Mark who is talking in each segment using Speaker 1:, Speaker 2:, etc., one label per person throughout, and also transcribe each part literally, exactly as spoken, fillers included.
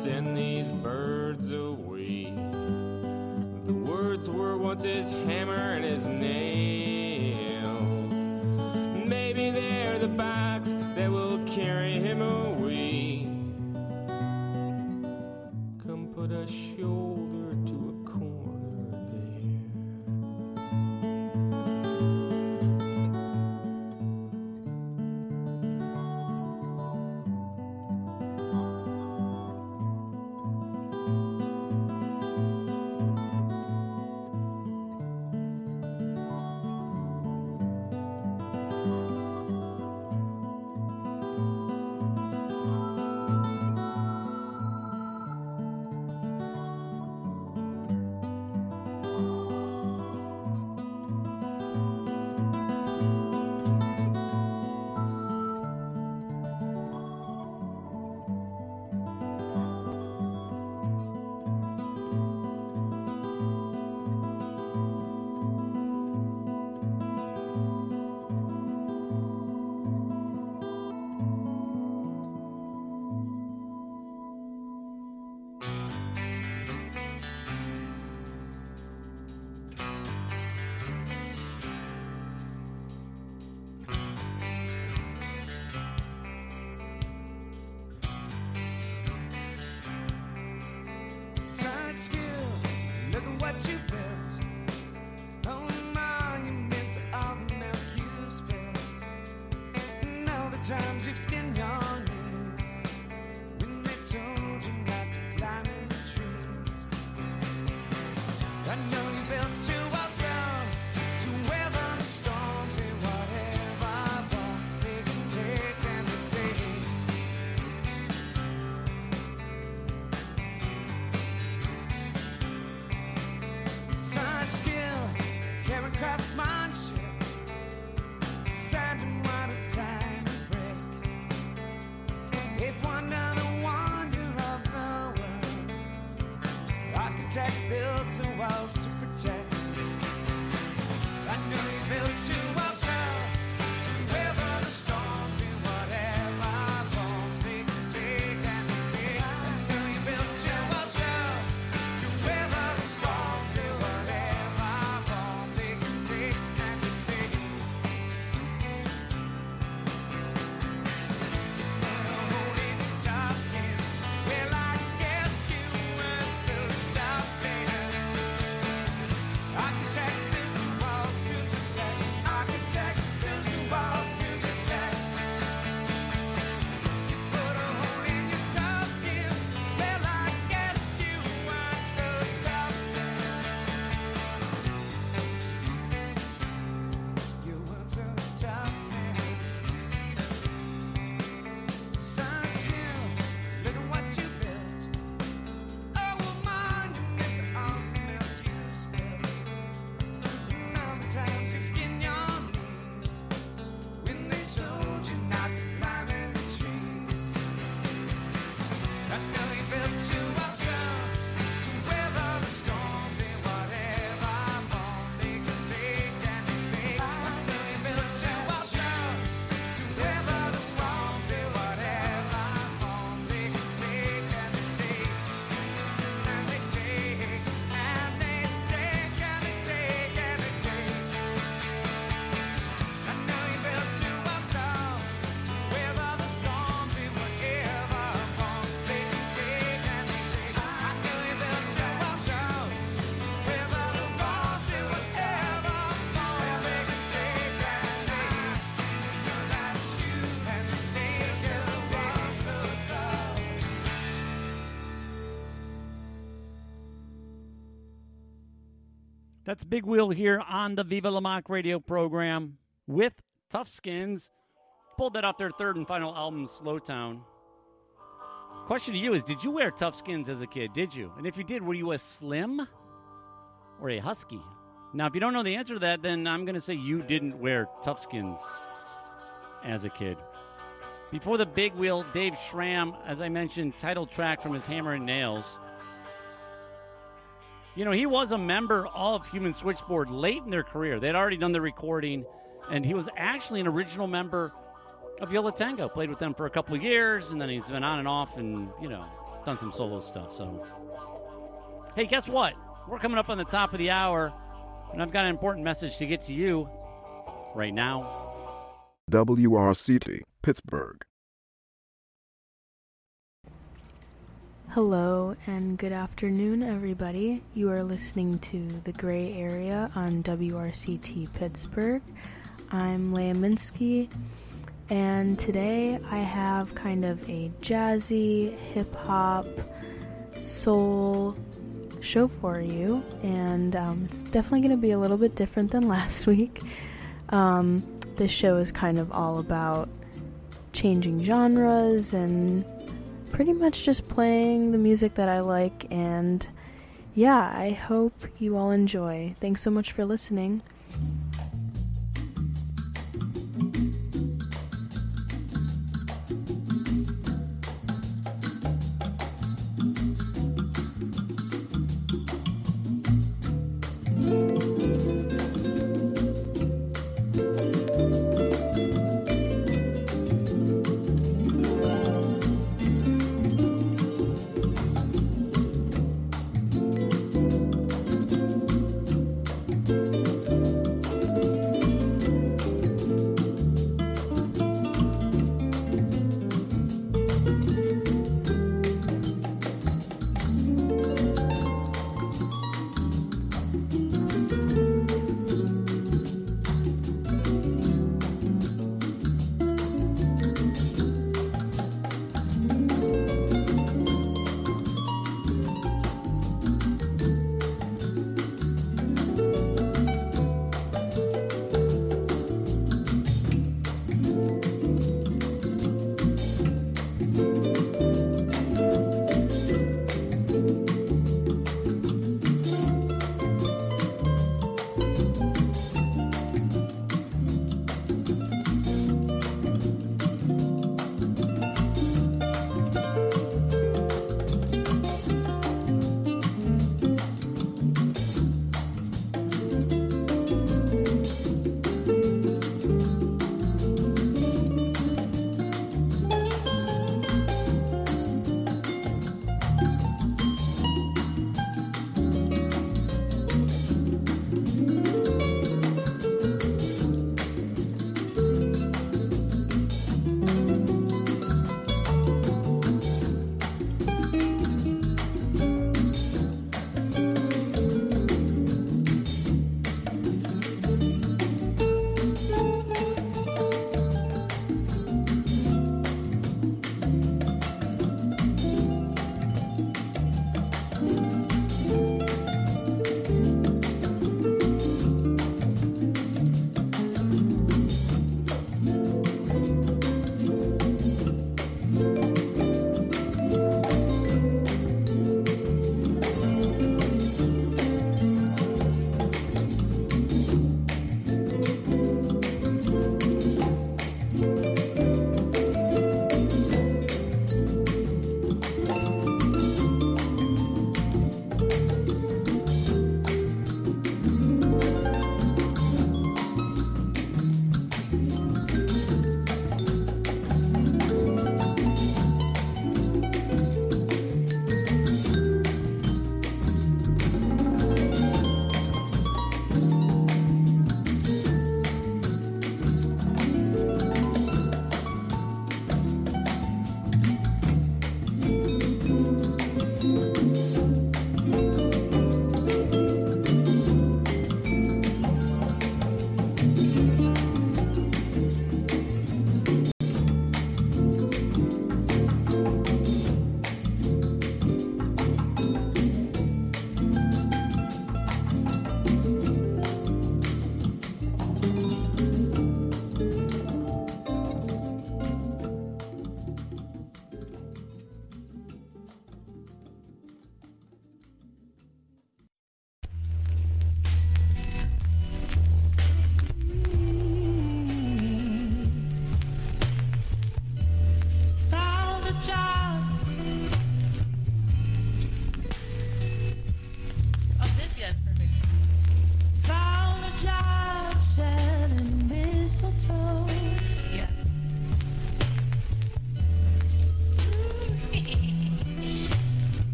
Speaker 1: send these birds away. The words were once his hammer and his nails. Maybe they're the box that will carry him away. Come put a shoulder to a corner there.
Speaker 2: Times you've skinned your knees when they told you not to climb in the trees. I know you built your walls down to weather the storms and whatever fall they can take and they take. Such skill, carrying craftsmanship, sanding one at a time. It's wonder, the wonder of the world. Architect builds the walls to protect. I know you built your walls now to weather the storms in whatever form they can take and they take. I know you built your walls now to weather the storms in whatever form they can take and they take. Well, I guess you weren't so tough, man. Architect builds the walls to protect. Architect builds the walls to protect. You put a hole in your tough skins. Well, I guess you weren't so tough, man. You weren't so tough, man. Such skill. Look at what you built. Oh, a monument to all the milk you spilled. And all the times you skinned your knees when they told you not to climb in the trees. I know you built your walls down to weather the storms in whatever form they can take and they take. I know you built your walls down to weather the storms in whatever form they can take and they take. And they take, and they take, and they take, and they take. I know you built your walls down to weather the storms in whatever form they can take and they take. I know you built your walls down to weather the storms in whatever form they can take and they take. Know that you and they take your walls so tough.
Speaker 3: That's Big Wheel here on the Viva La Mock radio program with Tough Skins. Pulled that off their third and final album, Slowtown. Question to you is, did you wear Tough Skins as a kid? Did you? And if you did, were you a Slim or a Husky? Now, if you don't know the answer to that, then I'm going to say you didn't wear Tough Skins as a kid. Before the Big Wheel, Dave Schramm, as I mentioned, title track from his Hammer and Nails. You know, he was a member of Human Switchboard late in their career. They'd already done the recording, and he was actually an original member of Yo La Tengo. Played with them for a couple of years, and then he's been on and off and, you know, done some solo stuff. So, hey, guess what? We're coming up on the top of the hour, and I've got an important message to get to you right now.
Speaker 4: W R C T, Pittsburgh.
Speaker 5: Hello and good afternoon, everybody. You are listening to The Gray Area on W R C T Pittsburgh. I'm Leah Minsky, and today I have kind of a jazzy, hip-hop, soul show for you, and um, it's definitely going to be a little bit different than last week. Um, this show is kind of all about changing genres and pretty much just playing the music that I like, and yeah, I hope you all enjoy. Thanks so much for listening.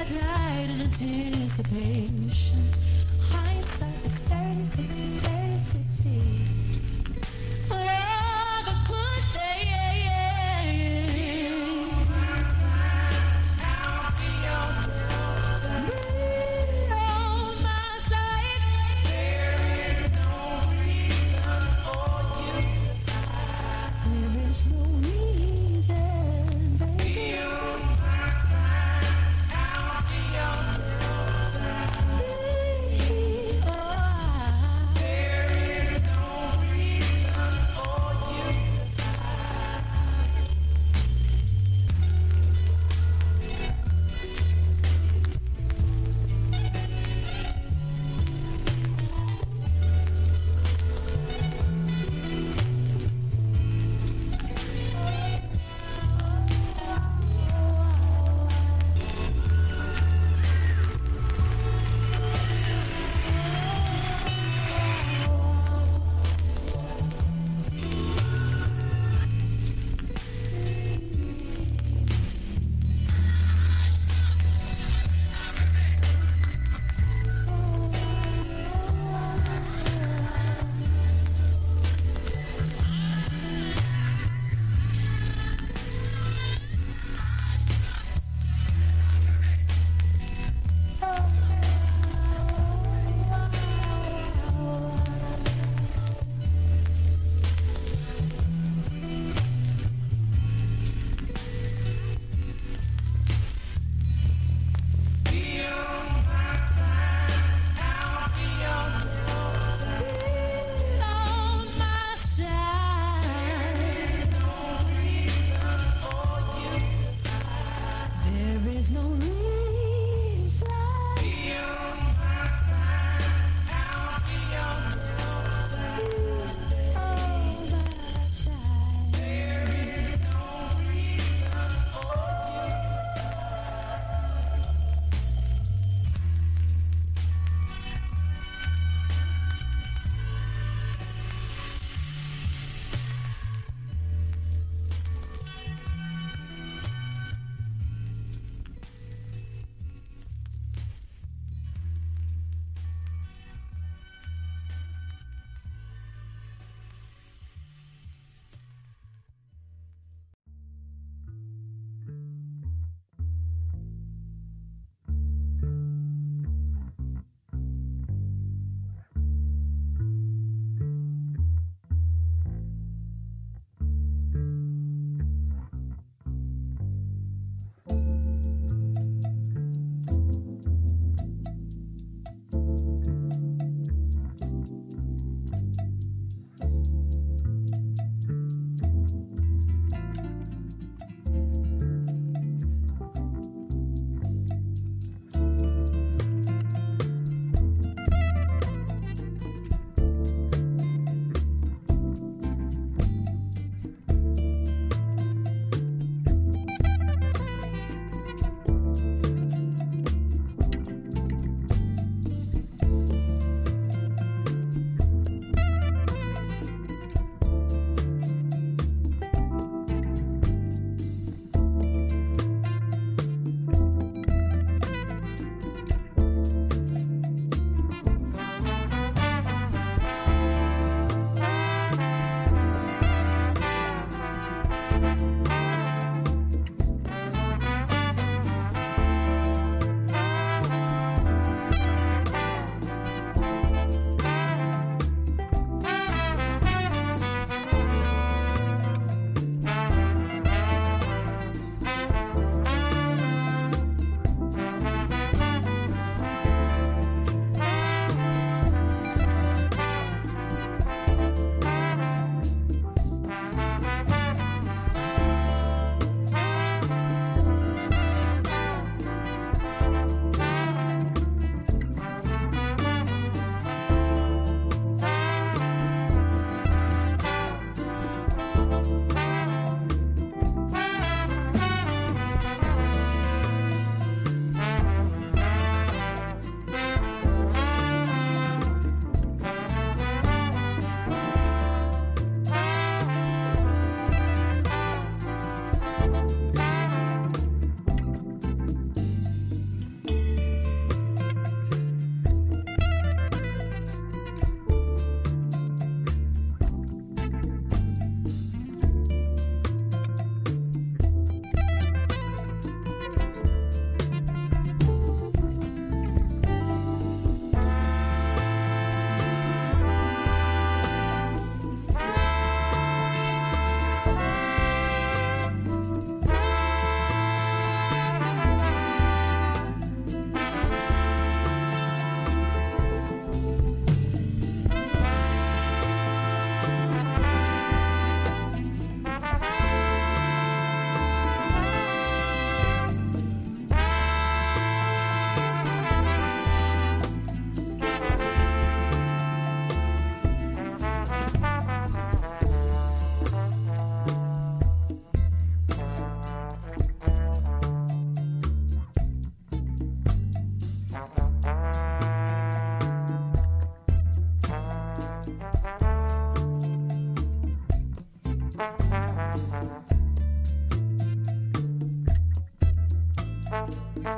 Speaker 6: I died in anticipation. Hindsight is thirty sixty, thirty sixty. But all the good days. I'll be on your side. Be on my side. There is no reason for you to hide. There is no reason, baby. Be on my side. I'll be on your side. Be, oh, there is no reason.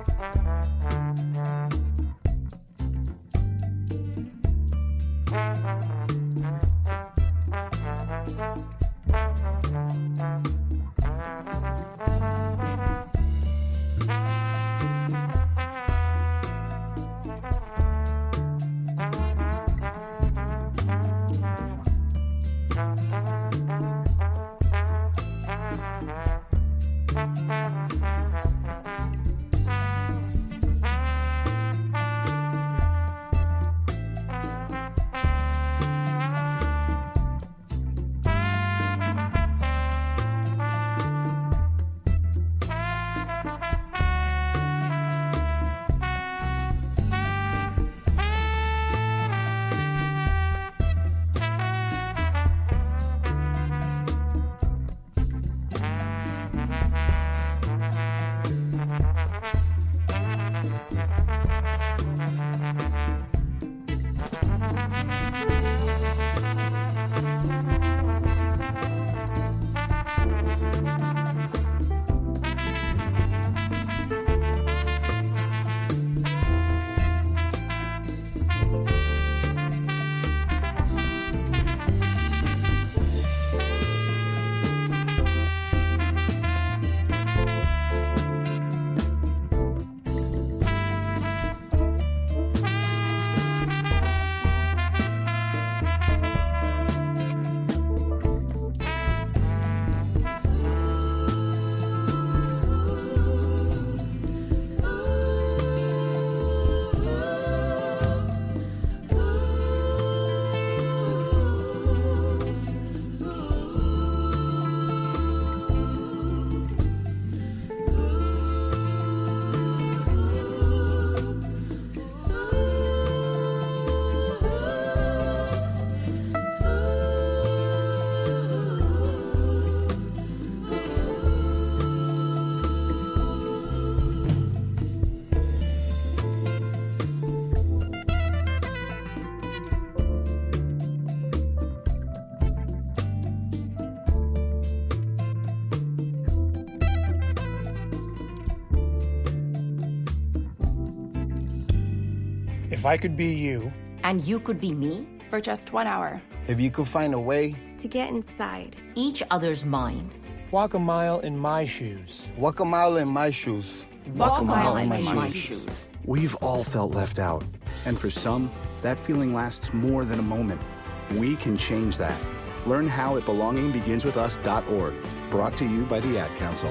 Speaker 7: If I could be you,
Speaker 8: and you could be me,
Speaker 9: for just one hour.
Speaker 10: If you could find a way
Speaker 11: to get inside
Speaker 8: each other's mind,
Speaker 7: walk a mile in my shoes.
Speaker 10: Walk a mile in my shoes.
Speaker 8: Walk, walk a mile, mile in my, my shoes. shoes.
Speaker 12: We've all felt left out. And for some, that feeling lasts more than a moment. We can change that. Learn how at belonging begins with us dot org. Brought to you by the Ad Council.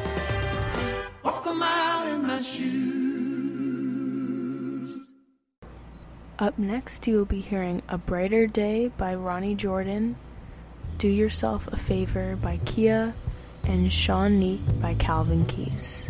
Speaker 6: Walk a mile in my shoes.
Speaker 5: Up next, you will be hearing A Brighter Day by Ronnie Jordan, Do Yourself a Favor by Kia, and Sean Neek by Calvin Keys.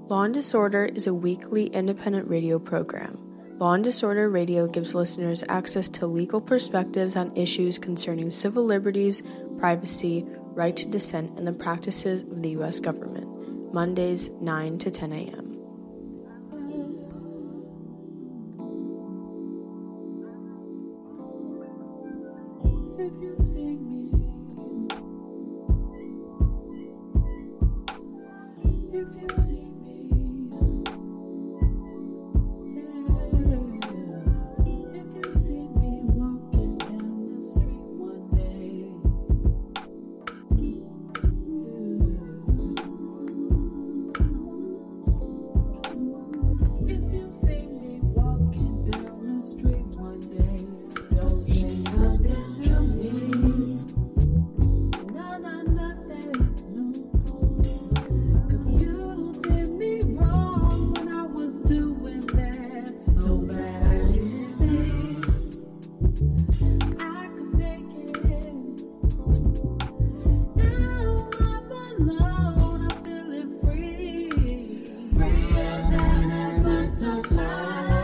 Speaker 5: Law and Disorder is a weekly independent radio program. Law and Disorder Radio gives listeners access to legal perspectives on issues concerning civil liberties, privacy, right to dissent, and the practices of the U S government. Mondays, nine to ten a.m.
Speaker 6: If you see me, if you see me, yeah. If you see me walking down the street one day, if you see me walking down the street one day, don't say nothing to me. No, no, nothing, no. 'Cause you did me wrong when I was doing bad, so bad I did it. I could make it. Now I'm alone, I'm feeling free, freer than a butterfly.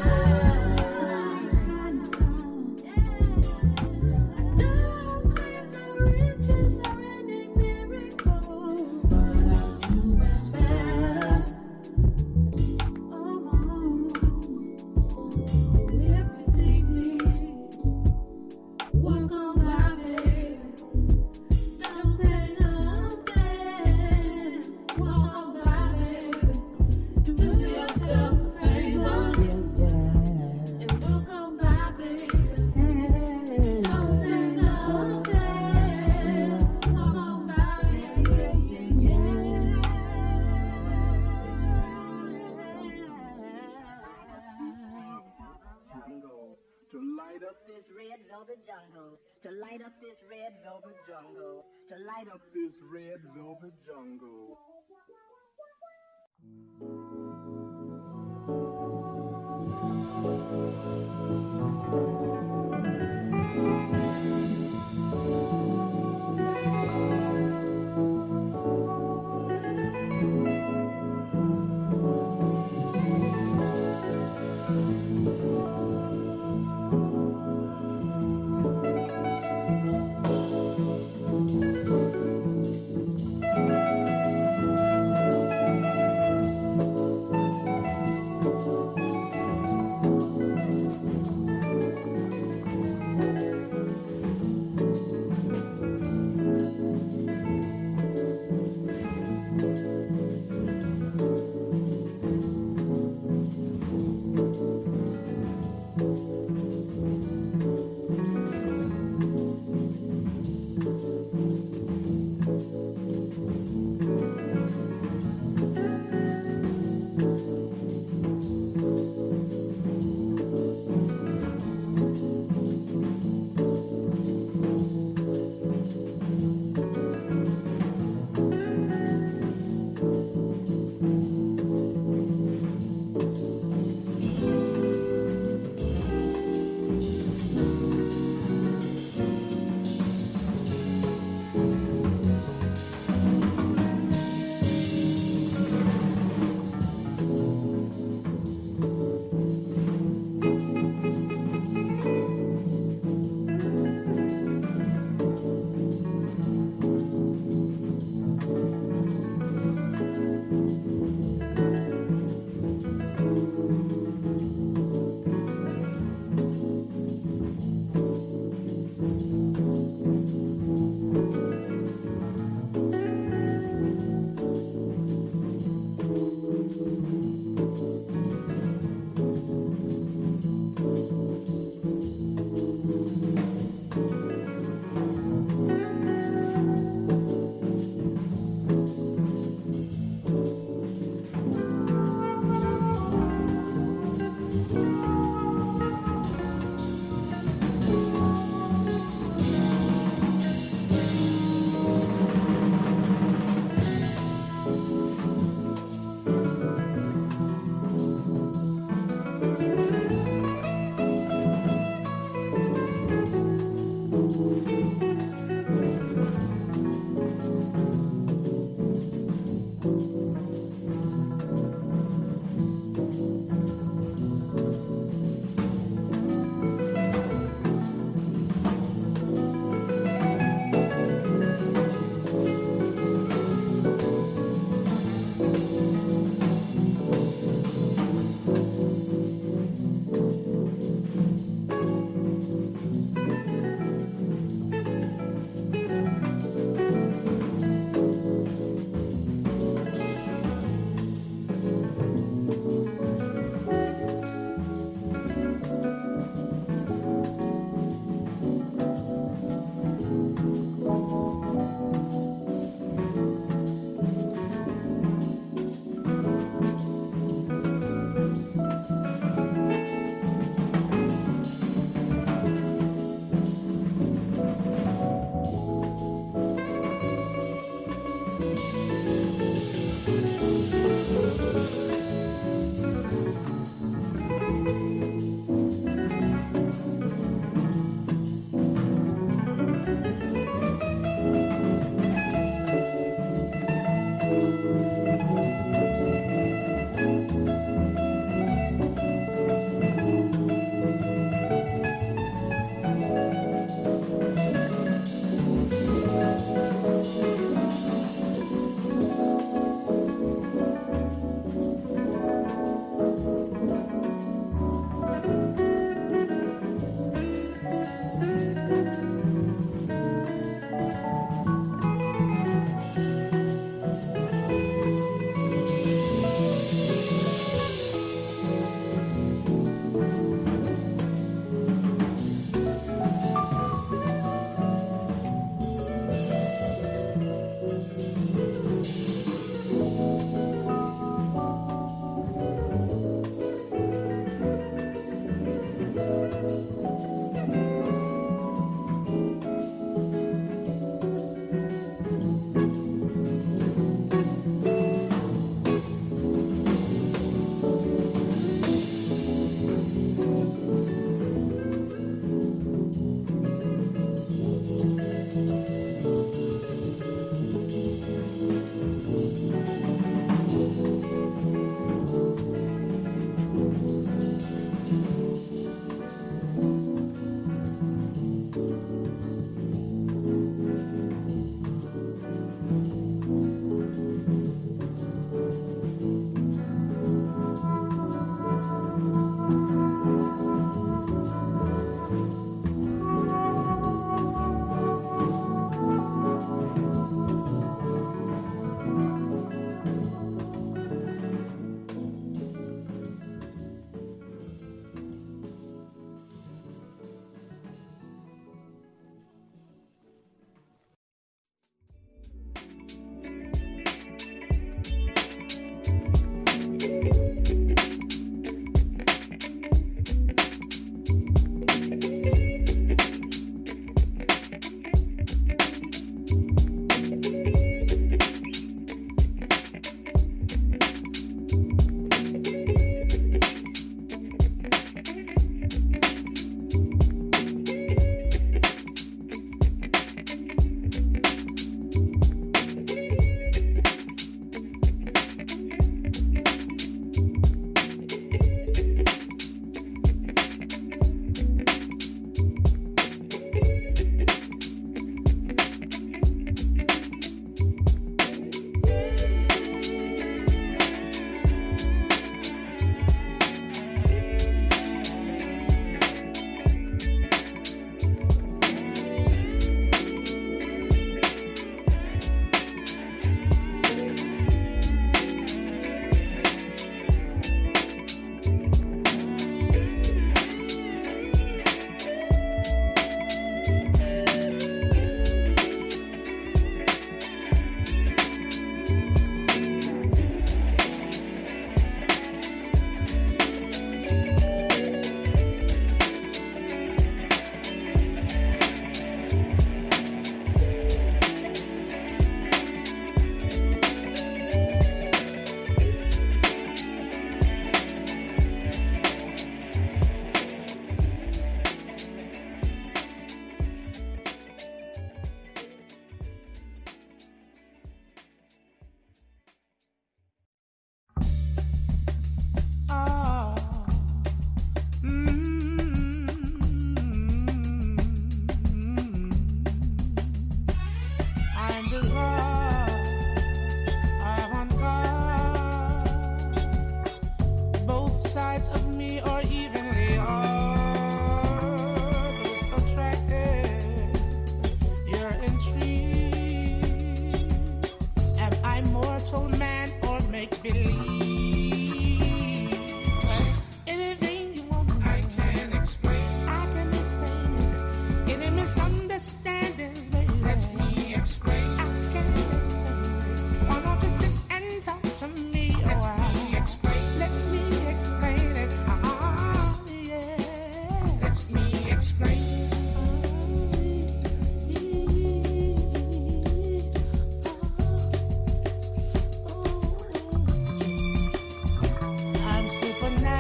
Speaker 9: To light up this red velvet jungle, to light up this red velvet jungle, to light up this red velvet jungle.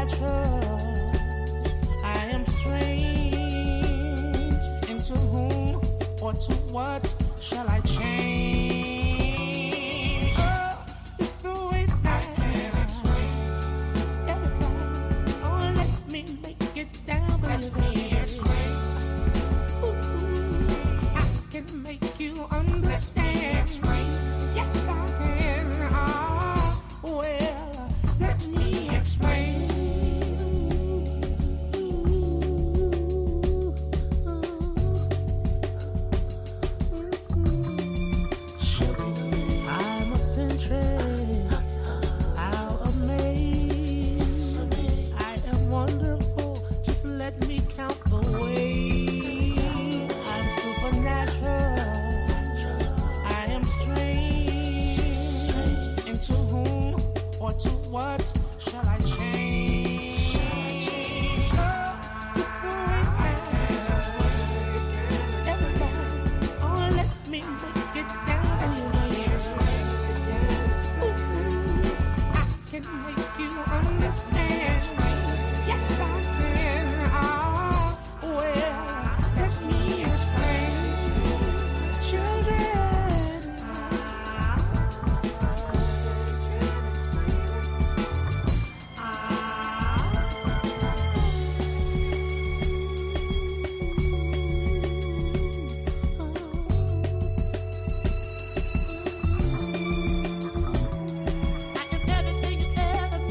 Speaker 6: supernatural. I am strange. Into whom or to what shall I change? Oh, it's the way that I can't explain. Everybody, oh, let me make it down, baby. Let me explain. Ooh, I can make you understand. Explain. Yes, I can. Oh, well, let me explain. I'm eccentric, I'll amaze. I am wonderful, just let me count the ways. I'm supernatural, I am strange. Into whom or to what shall I change? Oh, it's the way that everybody, oh, let me make it down. Ooh, I can make you understand. Yes, I can. Oh, well, let me explain. Children, I am everything you ever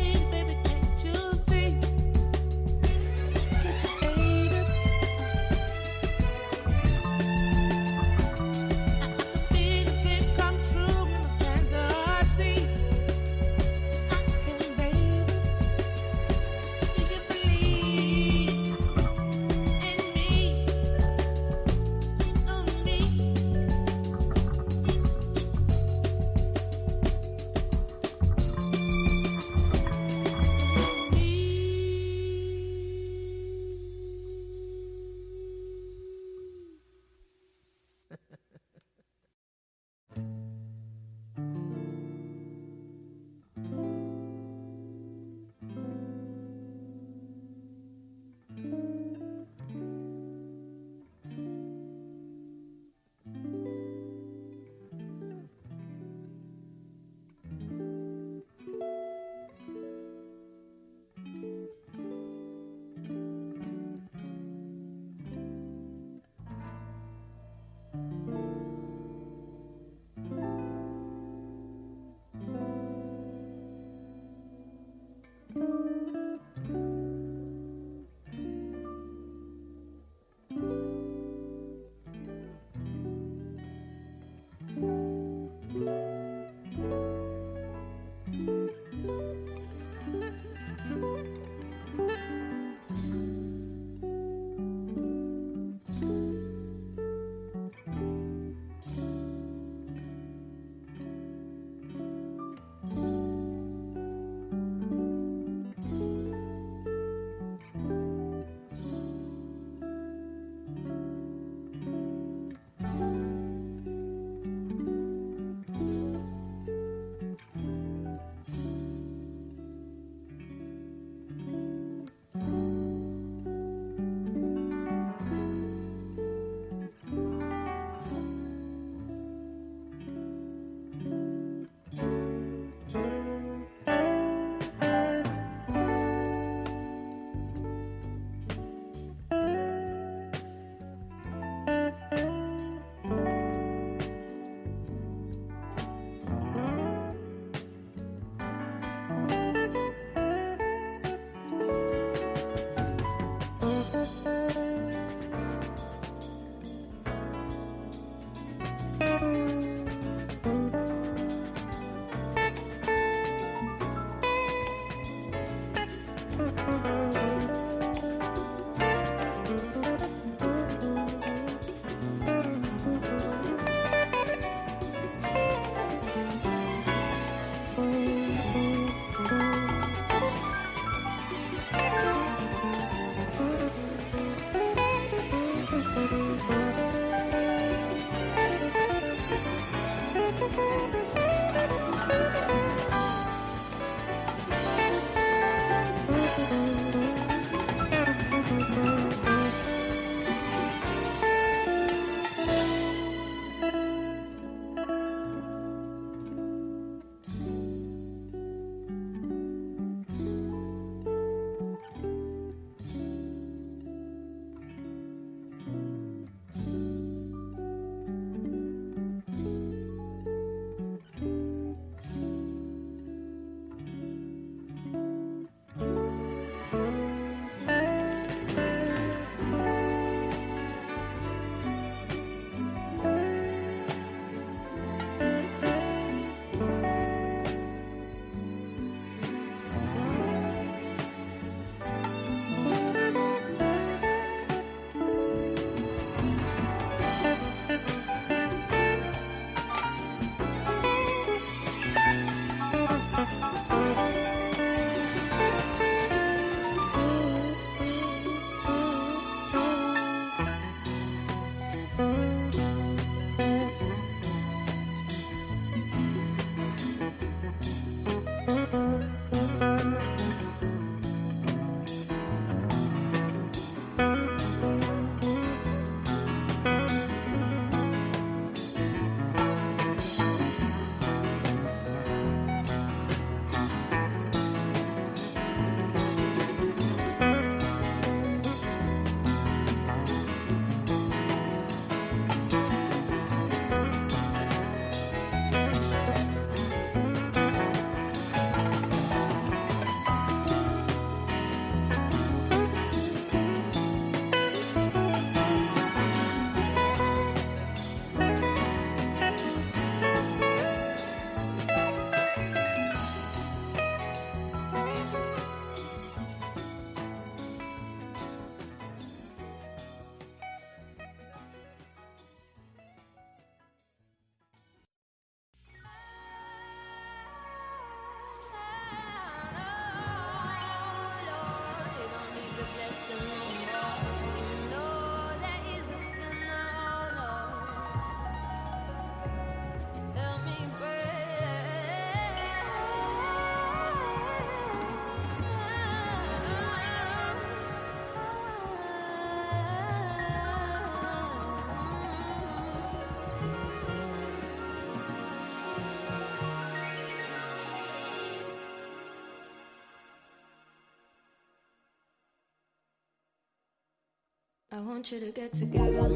Speaker 11: I want you to get together.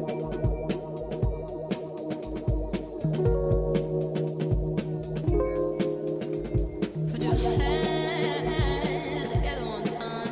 Speaker 11: Put your hands together one time.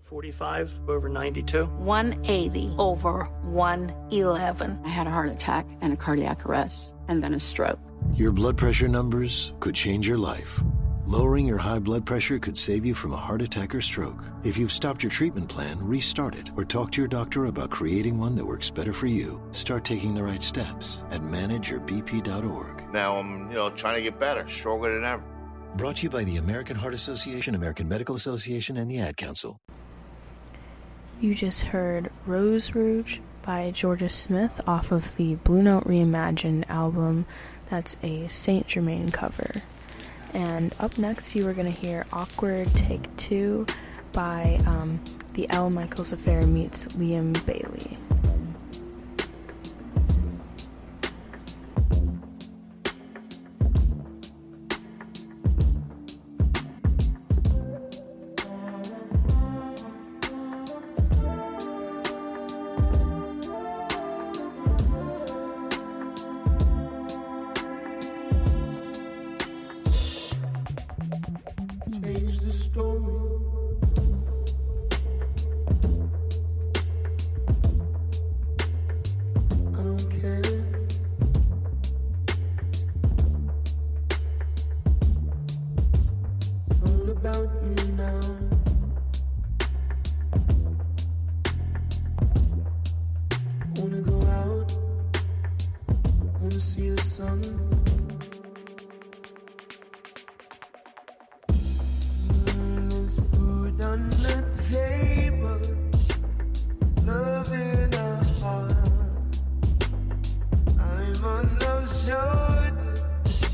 Speaker 13: forty-five over ninety-two.
Speaker 14: one eighty over one eleven. I had a heart attack and a cardiac arrest and then a stroke.
Speaker 15: Your blood pressure numbers could change your life. Lowering your high blood pressure could save you from a heart attack or stroke. If you've stopped your treatment plan, restart it or talk to your doctor about creating one that works better for you. Start taking the right steps at manage your b p dot org.
Speaker 16: Now I'm, you know, trying to get better, stronger than ever.
Speaker 15: Brought to you by the American Heart Association, American Medical Association, and the Ad Council.
Speaker 5: You just heard Rose Rouge by Georgia Smith off of the Blue Note Reimagined album. That's a Saint Germain cover. And up next, you are going to hear Awkward Take Two by um, the L. Michaels Affair meets Liam Bailey.
Speaker 2: Change the story. I don't care. It's all about you now. Wanna go out, wanna see the sun. On the table, love in our heart. I'm on those shoulders,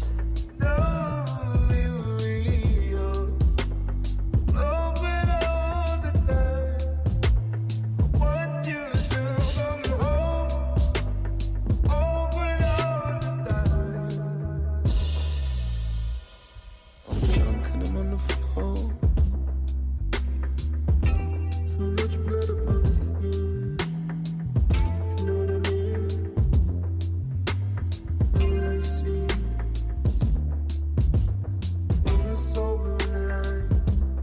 Speaker 2: slowly real. Open all the time. I want you to come home. Open all the time. I'm drunk and I'm on the floor. Too much blood upon the skin, if you know what I mean. Know what I see. When it's over the line,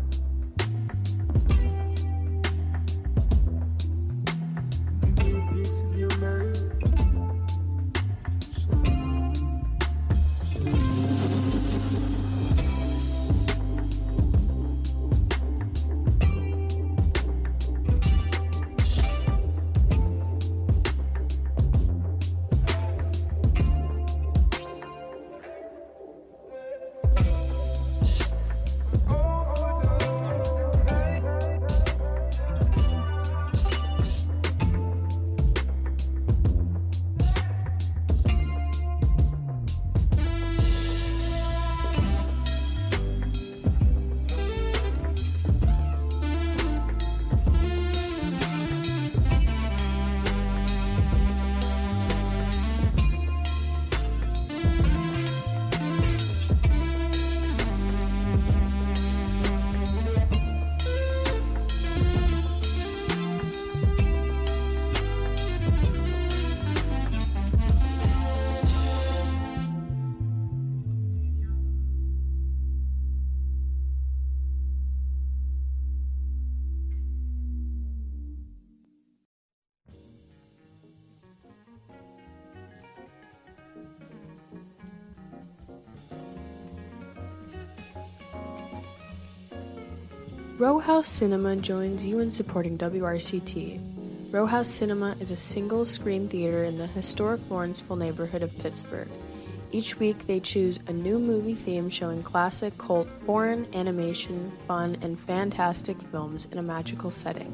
Speaker 2: give me a piece of your mind. So, so
Speaker 5: Row House Cinema joins you in supporting W R C T. Row House Cinema is a single-screen theater in the historic Lawrenceville neighborhood of Pittsburgh. Each week, they choose a new movie theme showing classic, cult, foreign, animation, fun, and fantastic films in a magical setting.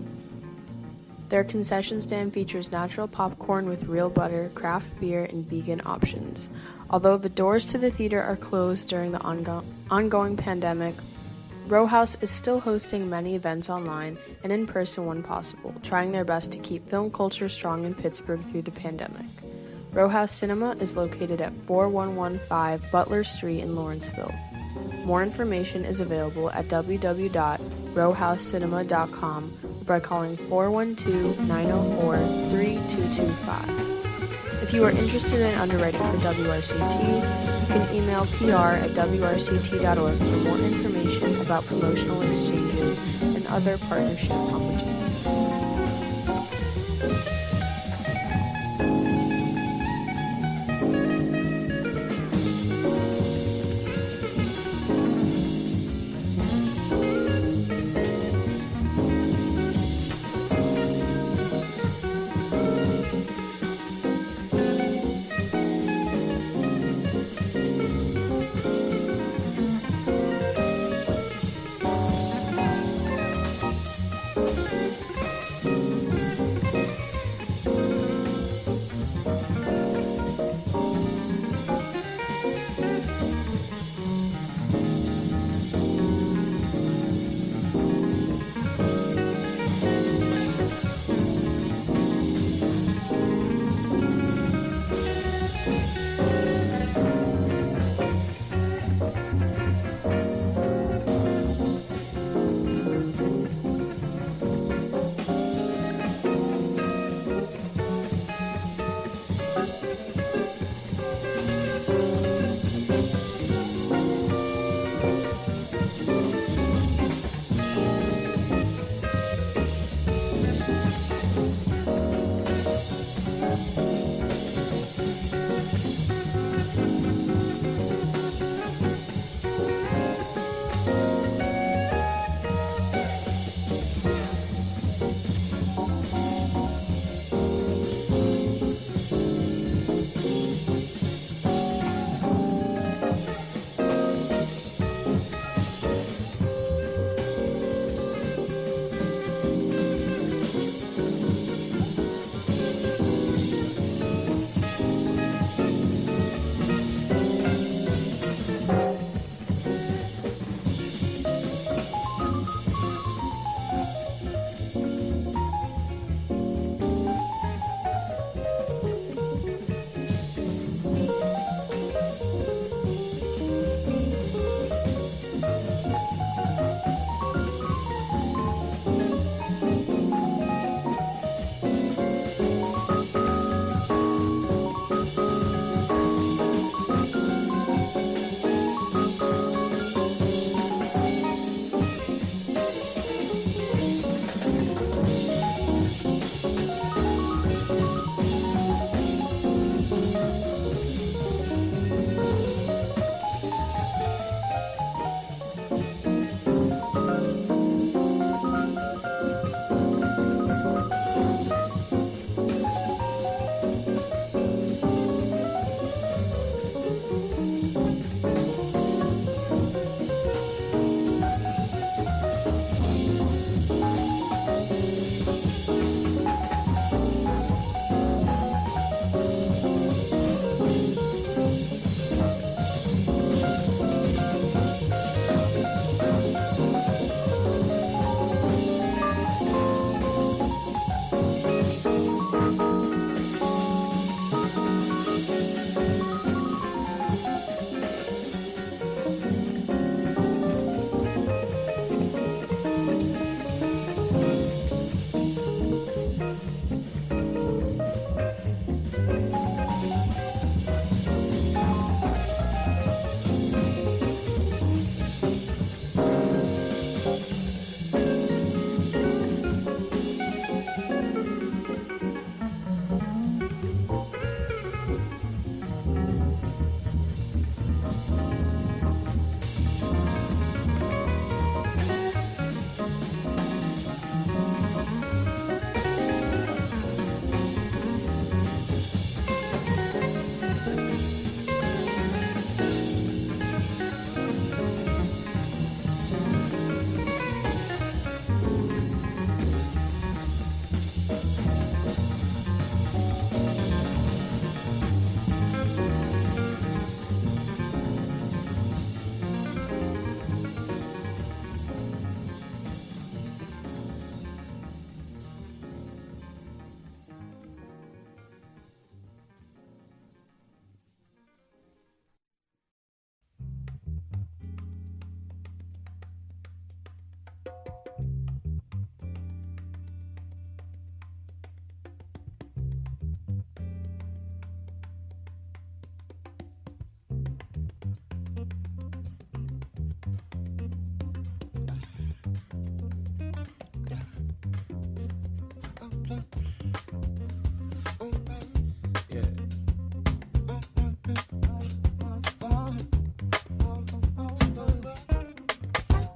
Speaker 5: Their concession stand features natural popcorn with real butter, craft beer, and vegan options. Although the doors to the theater are closed during the ongo- ongoing pandemic, Row House is still hosting many events online and in person when possible, trying their best to keep film culture strong in Pittsburgh through the pandemic. Row House Cinema is located at four one one five Butler Street in Lawrenceville. More information is available at w w w dot row house cinema dot com or by calling four one two, nine zero four, three two two five. If you are interested in underwriting for W R C T, you can email P R at w r c t dot org for more information about promotional exchanges and
Speaker 14: other partnership opportunities.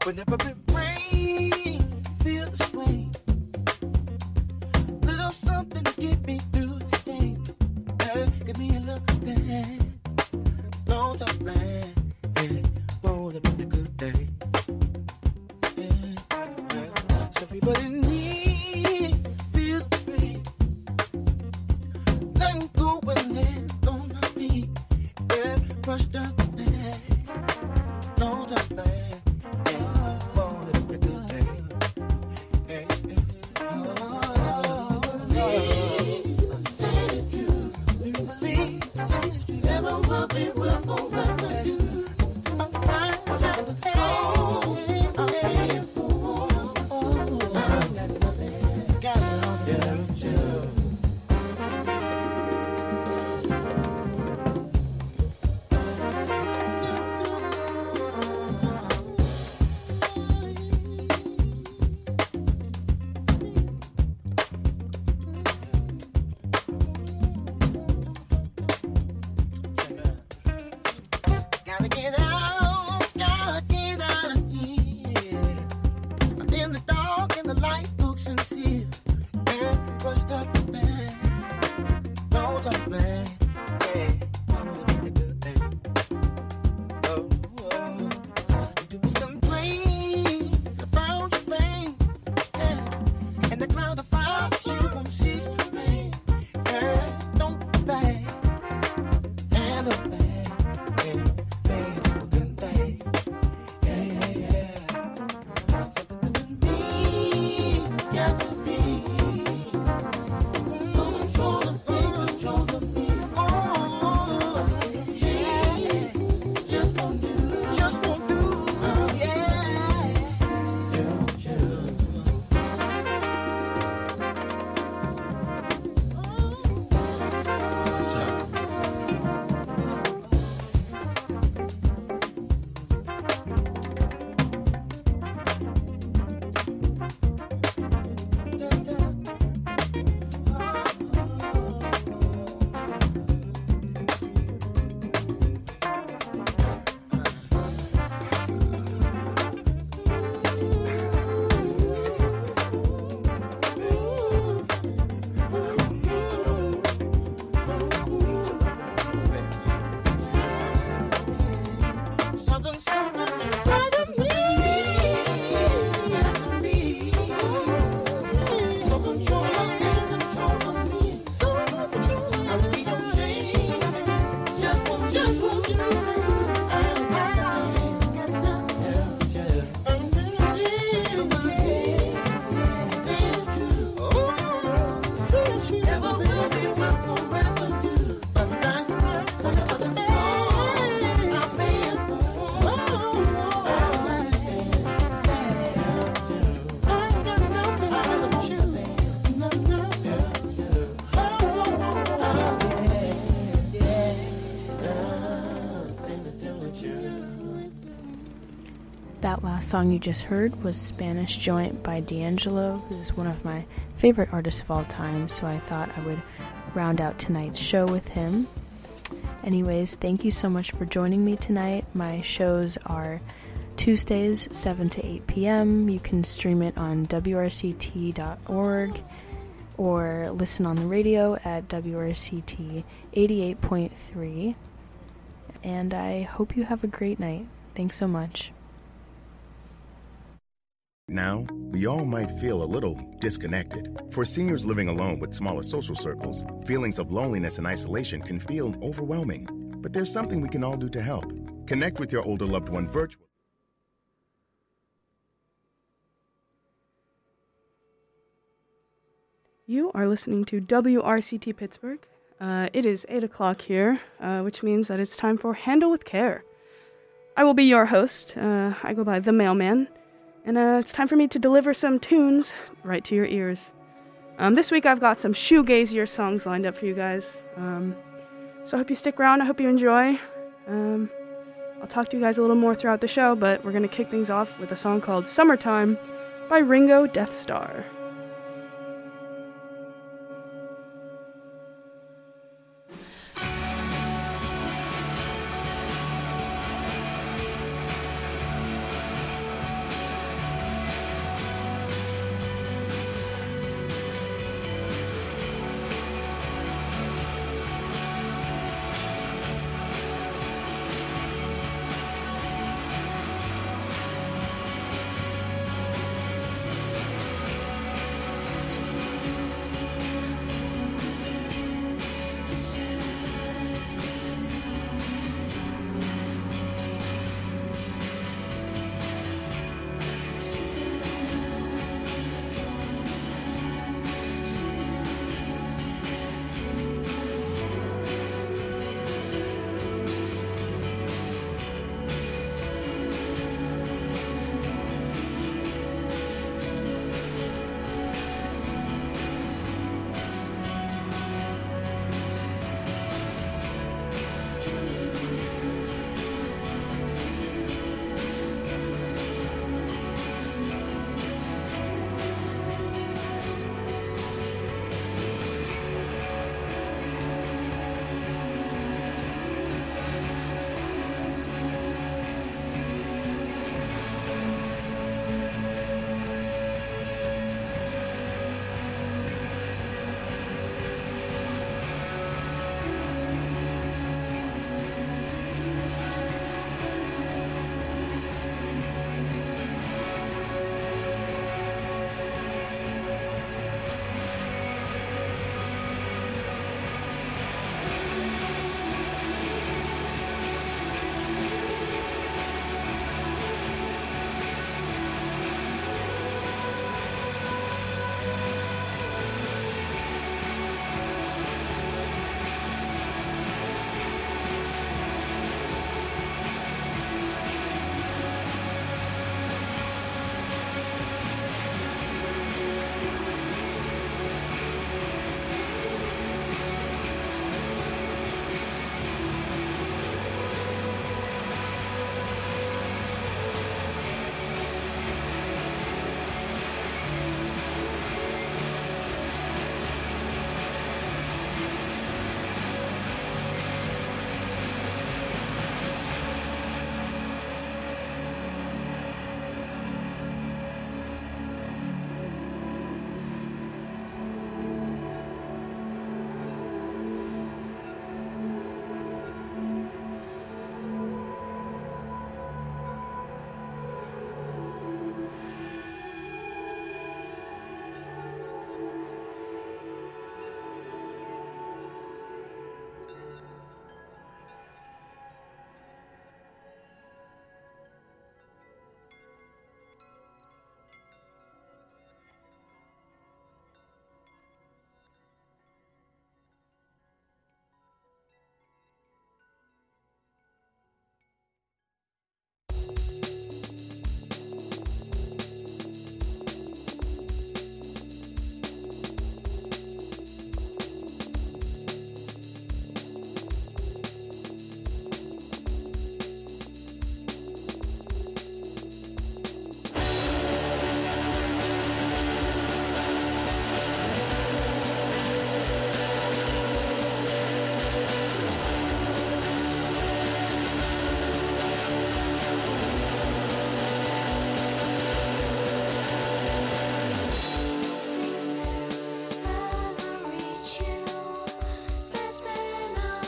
Speaker 2: Whenever it rains, feel this way. Little something to get me through this day. Hey, give me a look there. Don't talk bad. Hey, won't it be a good day? Hey, hey. Some people in need feel free. Letting go and let on my feet. Yeah, brush the bad. Don't talk bad.
Speaker 5: That last song you just heard was Spanish Joint by D'Angelo, who's one of my favorite artists of all time, so I thought I would round out tonight's show with him. Anyways, thank you so much for joining me tonight. My shows are Tuesdays, seven to eight p.m. You can stream it on W R C T dot org or listen on the radio at W R C T eighty-eight point three. And I hope you have a great night. Thanks so much.
Speaker 17: Now, we all might feel a little disconnected. For seniors living alone with smaller social circles, feelings of loneliness and isolation can feel overwhelming. But there's something we can all do to help. Connect with your older loved one virtually.
Speaker 18: You are listening to W R C T Pittsburgh. Uh, it is eight o'clock here, uh, which means that it's time for Handle with Care. I will be your host. Uh, I go by The Mailman. And uh, it's time for me to deliver some tunes right to your ears. Um, this week I've got some shoegazier songs lined up for you guys. Um, so I hope you stick around. I hope you enjoy. Um, I'll talk to you guys a little more throughout the show, but we're going to kick things off with a song called Summertime by Ringo Death Star.